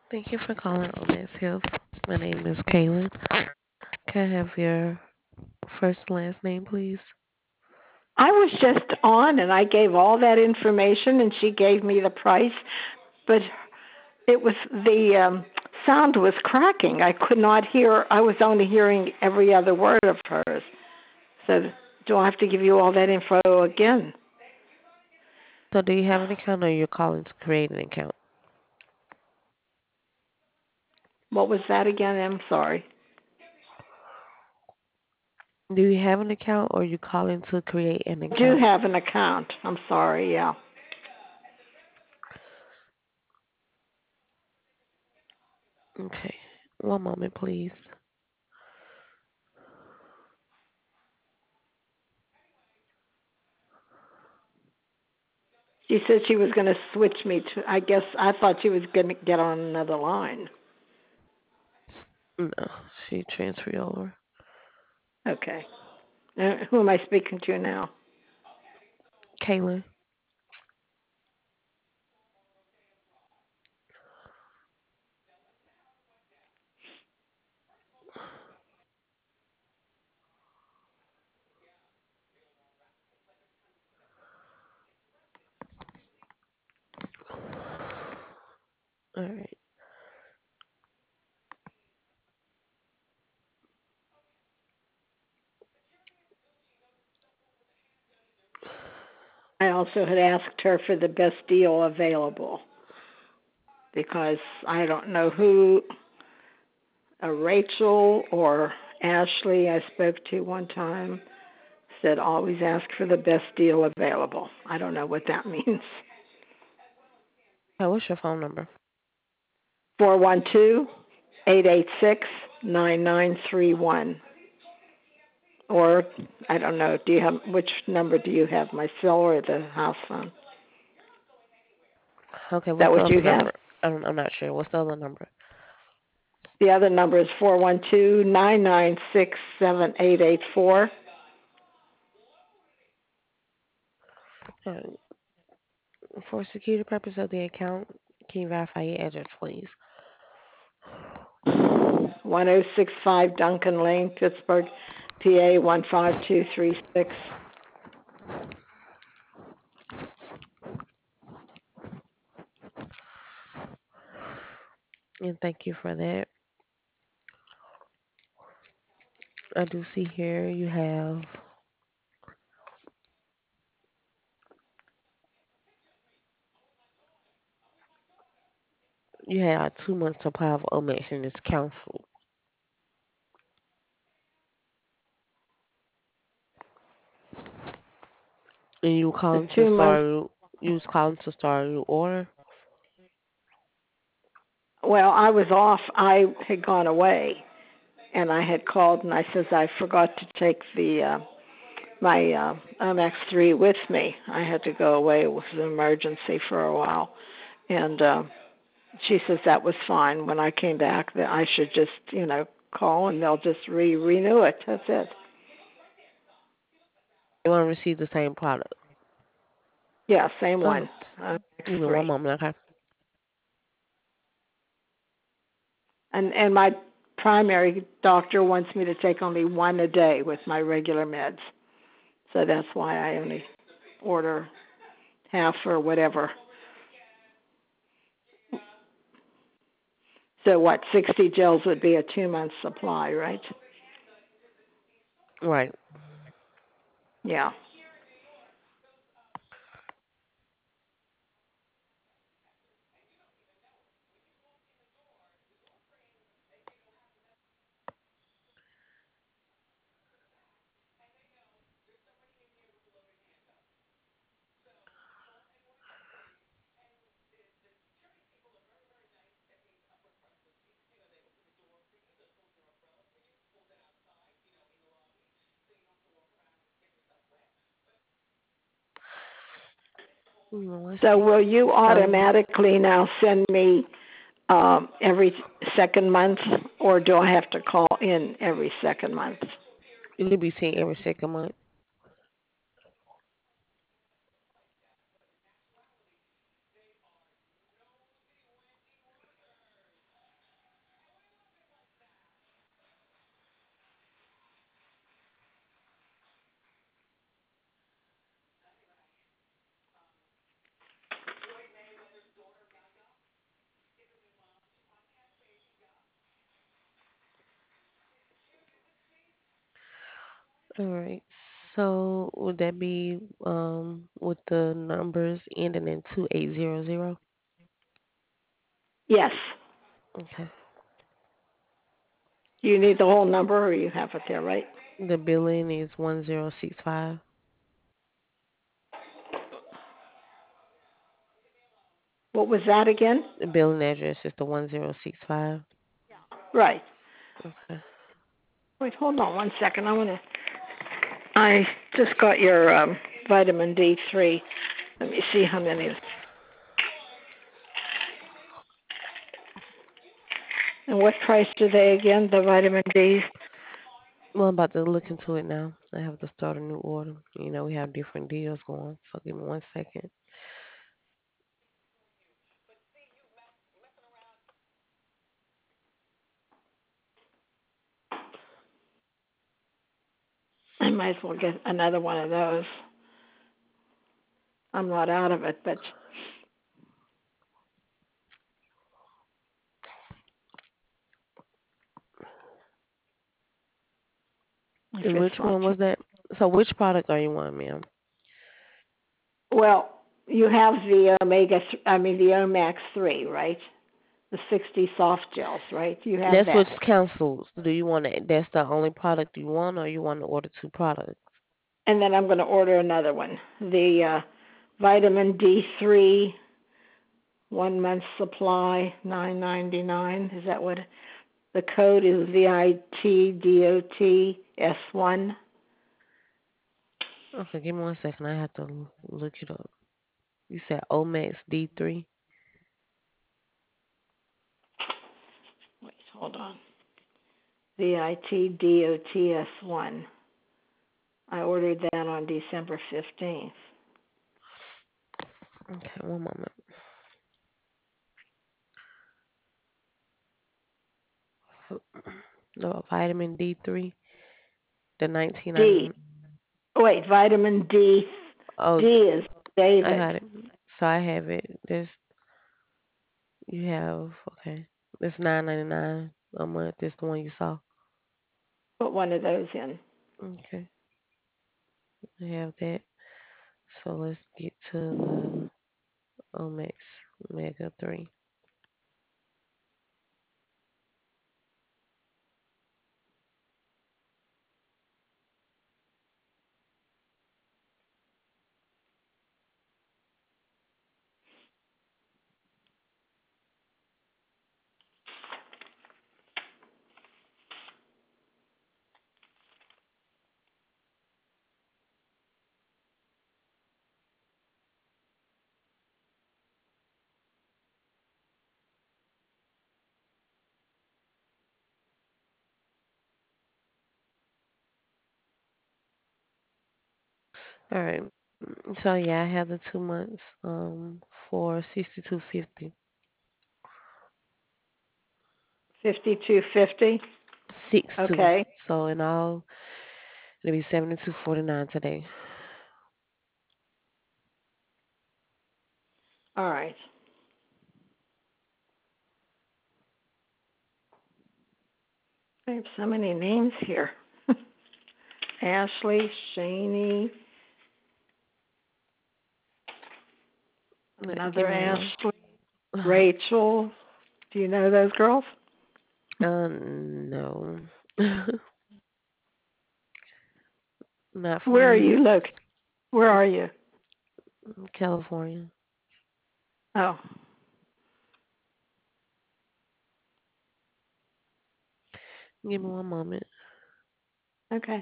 Thank you for calling Omax Health. My name is Kaylin. Can I have your first and last name, please? I was just on and I gave all that information and she gave me the price, but it was the sound was cracking. I could not hear. I was only hearing every other word of hers. So do I have to give you all that info again? So, do you have an account or you're calling to create an account? What was that again? I'm sorry. Do you have an account or you calling to create an I do account? have an account. I'm sorry. Yeah. Okay. One moment, please. She said she was going to switch me to. I guess I thought she was going to get on another line. No, she transferred over. Okay. Who am I speaking to now? Kaylin. All right. I also had asked her for the best deal available because I don't know who, Rachel or Ashley I spoke to one time said always ask for the best deal available. I don't know what that means. Hey, what's your phone number? 412-886-9931. Or I don't know, do you have which number do you have? My cell or the house phone? Is Okay, that what's the what other you have? number? I'm not sure. What's the other number? The other number is 412-996-7884. Uh, for security purpose of the account, can you verify your address, please? 1065 Duncan Lane, Pittsburgh, PA 15236. And thank you for that. I do see here you had 2 months supply of Omex and it's canceled. And The 2 months. you was calling to start a new order. Well, I was off. I had gone away, and I had called and I says I forgot to take the my MX3 with me. I had to go away. It was an emergency for a while, and she says that was fine. When I came back, that I should just call and they'll just renew it. That's it. You want to receive the same product. Yeah, same Oh, one. give me one X3. moment, okay? And my primary doctor wants me to take only one a day with my regular meds. So that's why I only order half or whatever. So what, 60 gels would be a 2 month supply, right? Right. Yeah. Let's So see. will you So automatically now send me every second month, or do I have to call in every second month? you'll be seeing every second month. All right. So would that be with the numbers ending in 2800? Yes. Okay. Do you need the whole number or you have it there, right? The billing is 1065. What was that again? The billing address is the 1065. Right. Okay. Wait, hold on one second. I just got your vitamin D3. Let me see how many. And what price are they again? The vitamin D. Well, I'm about to look into it now. I have to start a new order. We have different deals going. So give me 1 second. I might as well get another one of those. I'm not out of it, but if And it's which not one too. was that? So which product are you on, ma'am? Well, you have the the Omax 3, right? The 60 soft gels, right? You have That's that. what's canceled. Do you want to, that's the only product you want, or you want to order two products? And then I'm going to order another one. The vitamin D3 1 month supply, 9.99. Is that what the code is? VITDOTS1. Okay, give me 1 second. I have to look it up. You said Omex D3. Wait, hold on. VITDOTS1. I ordered that on December 15th. Okay, one moment. The vitamin D3, the D. 1999. Oh, wait, vitamin D. D Oh, is I David. got it. So I have it. This you have okay. It's 9.99 a month. This the one you saw. Put one of those in. Okay, I have that. So let's get to the Omex Mega 3. All right. So yeah, I have the 2 months for 62.50. 5250. 62. Okay. So in all, it'll be 72.49 today. All right. I have so many names here. Ashley, Shani, Give another me one. Ashley, Rachel. Do you know those girls? No. Not for Where are me. you located? Where are you? California. Oh, Give me one moment. okay.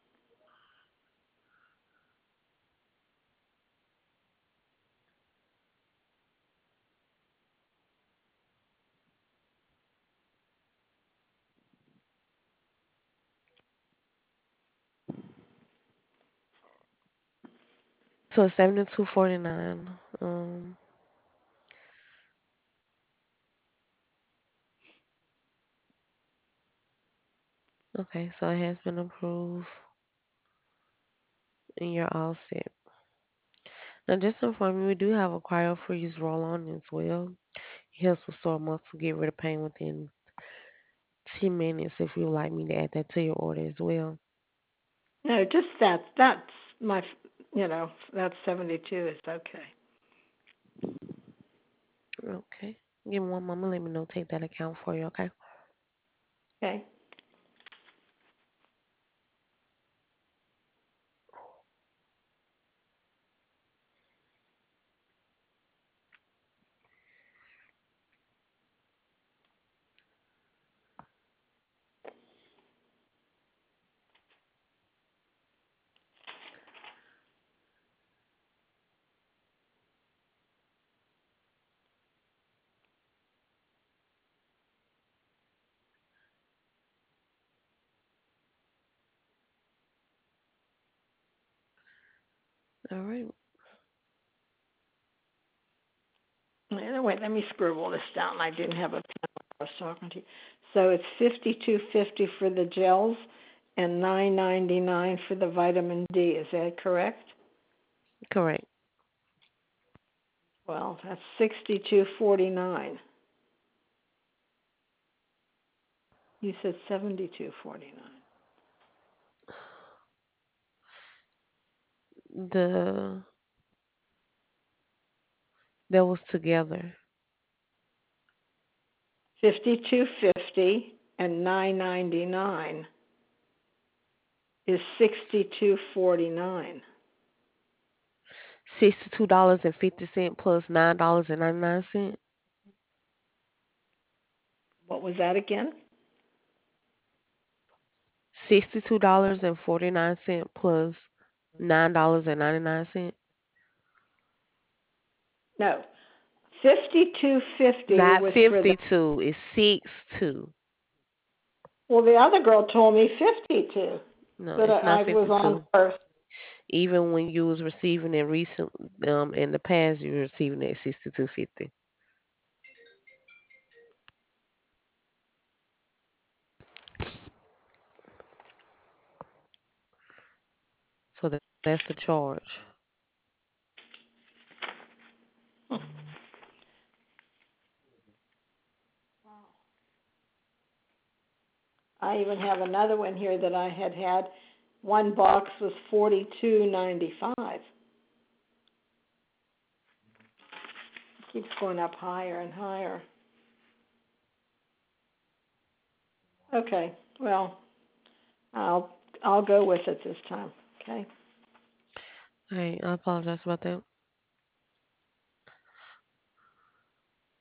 So it's 72.49. Okay, so it has been approved and you're all set. Now just to inform you, we do have a cryo freeze roll on as well. It helps with sore muscle, get rid of pain within 10 minutes if you would like me to add that to your order as well. No, just that. That's my, that's 72 is okay. Okay. Give me one moment. Let me notate that account for you, okay? Okay. All right. Wait, let me scribble this down. I didn't have a pen when I was talking to you. So it's 52.50 for the gels and 9.99 for the vitamin D. Is that correct? Correct. Well, that's 62.49. You said 72.49. The that was together. 52.50 and 9.99 is 62.49. $62.50 plus $9.99. What was that again? $62.49 plus $9.99. No, 52.50 Not was for the. 52. It's 62. Well, the other girl told me 52 No, that it's not I was on 52. first. Even when you was receiving it recent, in the past, you were receiving it at 62.50. So that's the charge. I even have another one here that I had had. One box was 42.95. Keeps going up higher and higher. Okay, well, I'll go with it this time. Okay. All right, I apologize about that.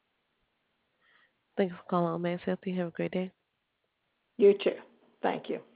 Thank you for calling on Mass Healthy. Have a great day. You too. Thank you.